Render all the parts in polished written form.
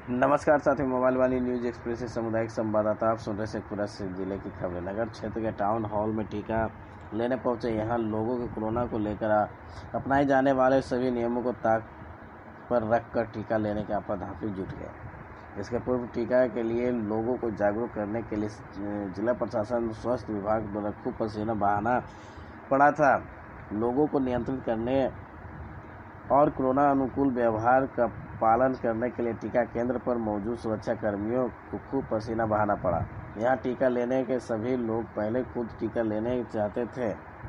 नमस्कार साथियों, मोबाइल वाली न्यूज एक्सप्रेस से सामुदायिक संवाददाता आप सुन रहे शेखपुरा से जिले की खबरें। नगर क्षेत्र के टाउन हॉल में टीका लेने पहुंचे यहां लोगों को कोरोना को लेकर अपनाए जाने वाले सभी नियमों को ताक पर रखकर टीका लेने के आपाधापी जुट गए। इसके पूर्व टीका के लिए लोगों को जागरूक करने के लिए जिला प्रशासन स्वास्थ्य विभाग द्वारा खूब पसीना बहाना पड़ा था। लोगों को नियंत्रित करने और कोरोना अनुकूल व्यवहार का पालन करने के लिए टीका केंद्र पर मौजूद सुरक्षा कर्मियों को खूब पसीना बहाना पड़ा। यहां टीका लेने के सभी लोग पहले खुद टीका लेने चाहते थे।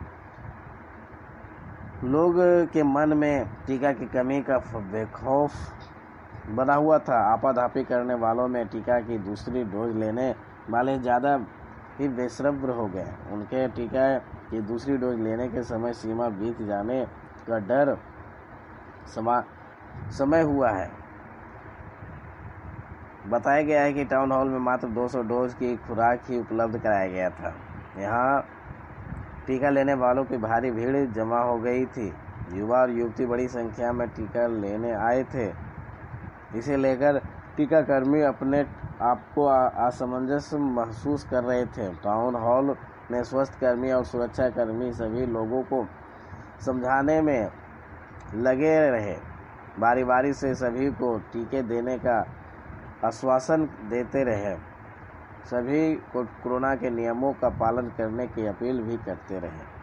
लोग के मन में टीका की कमी का बेखौफ बना हुआ था। आपाधापी करने वालों में टीका की दूसरी डोज लेने वाले ज़्यादा ही बेसब्र हो गए। उनके टीका की दूसरी डोज लेने के समय सीमा बीत जाने का डर समय हुआ है। बताया गया है कि टाउन हॉल में मात्र 200 डोज की खुराक ही उपलब्ध कराया गया था। यहां टीका लेने वालों की भारी भीड़ जमा हो गई थी। युवा और युवती बड़ी संख्या में टीका लेने आए थे। इसे लेकर टीकाकर्मी अपने आप को असमंजस महसूस कर रहे थे। टाउन हॉल में स्वास्थ्य कर्मी और सुरक्षा कर्मी सभी लोगों को समझाने में लगे रहे। बारी बारी से सभी को टीके देने का आश्वासन देते रहे। सभी को कोरोना के नियमों का पालन करने की अपील भी करते रहे।